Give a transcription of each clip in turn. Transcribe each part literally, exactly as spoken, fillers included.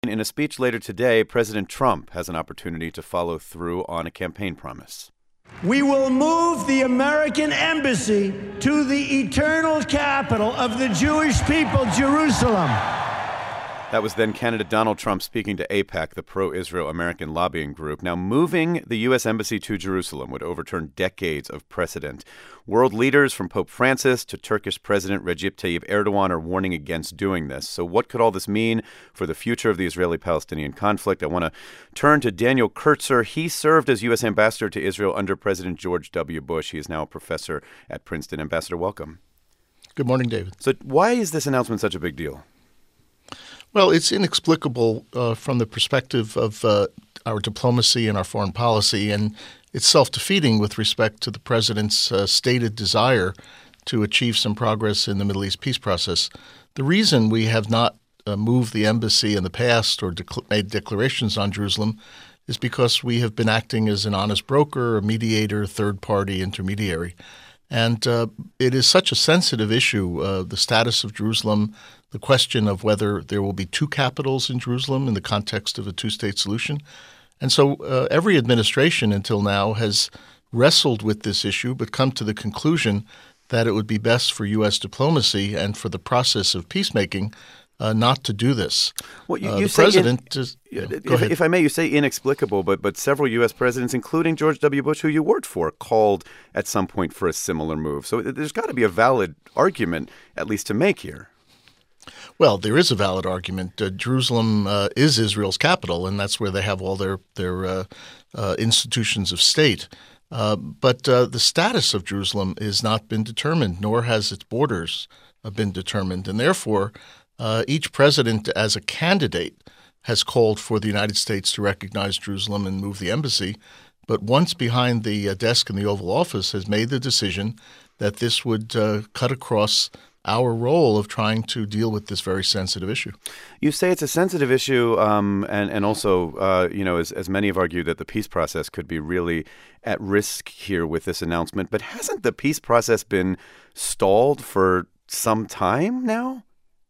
In a speech later today, President Trump has an opportunity to follow through on a campaign promise. We will move the American embassy to the eternal capital of the Jewish people, Jerusalem. That was then candidate Donald Trump speaking to AIPAC, the pro-Israel American lobbying group. Now, moving the U S embassy to Jerusalem would overturn decades of precedent. World leaders from Pope Francis to Turkish President Recep Tayyip Erdogan are warning against doing this. So what could all this mean for the future of the Israeli-Palestinian conflict? I want to turn to Daniel Kurtzer. He served as U S ambassador to Israel under President George W. Bush. He is now a professor at Princeton. Ambassador, welcome. Good morning, David. So why is this announcement such a big deal? Well, it's inexplicable uh, from the perspective of uh, our diplomacy and our foreign policy, and it's self-defeating with respect to the president's uh, stated desire to achieve some progress in the Middle East peace process. The reason we have not uh, moved the embassy in the past or dec- made declarations on Jerusalem is because we have been acting as an honest broker, a mediator, third-party intermediary. And uh, it is such a sensitive issue, uh, the status of Jerusalem, the question of whether there will be two capitals in Jerusalem in the context of a two-state solution. And so uh, every administration until now has wrestled with this issue but come to the conclusion that it would be best for U S diplomacy and for the process of peacemaking uh, not to do this. Well, you, uh, you the say president in, is, you know, if, go ahead. if I may, you say inexplicable, but but several U S presidents, including George W. Bush, who you worked for, called at some point for a similar move. So there's got to be a valid argument, at least to make here. Well, there is a valid argument. Uh, Jerusalem uh, is Israel's capital, and that's where they have all their their uh, uh, institutions of state. Uh, but uh, the status of Jerusalem has not been determined, nor has its borders uh, been determined. And therefore, uh, each president as a candidate has called for the United States to recognize Jerusalem and move the embassy. But once behind the uh, desk in the Oval Office has made the decision that this would uh, cut across our role of trying to deal with this very sensitive issue. You say it's a sensitive issue, um, and, and also, uh, you know, as, as many have argued, that the peace process could be really at risk here with this announcement. But hasn't the peace process been stalled for some time now?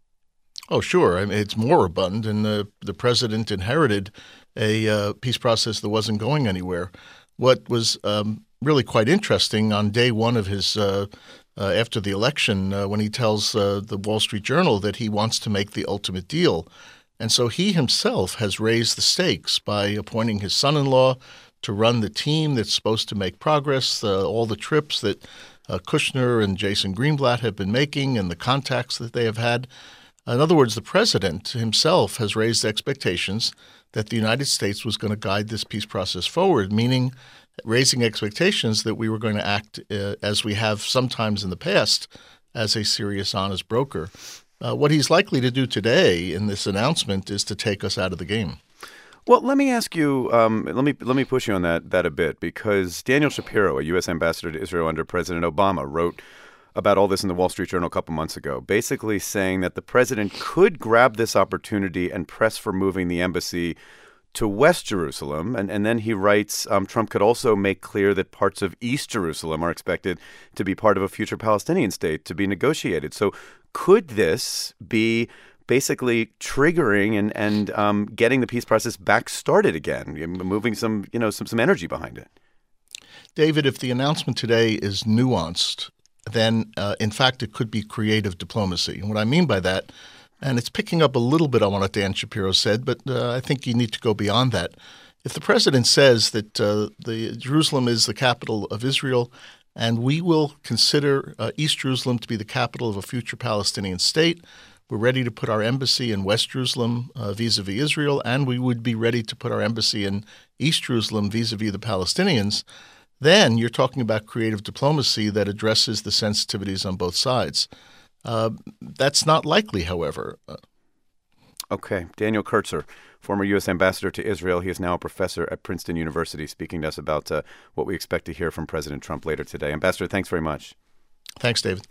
Oh, sure. I mean, it's moribund, and the, the president inherited a uh, peace process that wasn't going anywhere. What was um, really quite interesting on day one of his uh, Uh, after the election, uh, when he tells uh, the Wall Street Journal that he wants to make the ultimate deal. And so he himself has raised the stakes by appointing his son-in-law to run the team that's supposed to make progress, uh, all the trips that uh, Kushner and Jason Greenblatt have been making and the contacts that they have had. In other words, the president himself has raised expectations that the United States was going to guide this peace process forward, meaning raising expectations that we were going to act uh, as we have sometimes in the past as a serious, honest broker. Uh, what he's likely to do today in this announcement is to take us out of the game. Well, let me ask you, um, let me let me push you on that that a bit, because Daniel Shapiro, a U S ambassador to Israel under President Obama, wrote about all this in the Wall Street Journal a couple months ago, basically saying that the president could grab this opportunity and press for moving the embassy to West Jerusalem. And, and then he writes, um, Trump could also make clear that parts of East Jerusalem are expected to be part of a future Palestinian state to be negotiated. So could this be basically triggering and, and um, getting the peace process back started again, moving some, you know, some, some energy behind it? David, if the announcement today is nuanced, then uh, in fact it could be creative diplomacy. And what I mean by that, and it's picking up a little bit on what Dan Shapiro said, but uh, I think you need to go beyond that. If the president says that uh, the Jerusalem is the capital of Israel, and we will consider uh, East Jerusalem to be the capital of a future Palestinian state, we're ready to put our embassy in West Jerusalem uh, vis-a-vis Israel, and we would be ready to put our embassy in East Jerusalem vis-a-vis the Palestinians, then you're talking about creative diplomacy that addresses the sensitivities on both sides. Uh, that's not likely, however. Uh, okay. Daniel Kurtzer, former U S ambassador to Israel. He is now a professor at Princeton University, speaking to us about uh, what we expect to hear from President Trump later today. Ambassador, thanks very much. Thanks, David.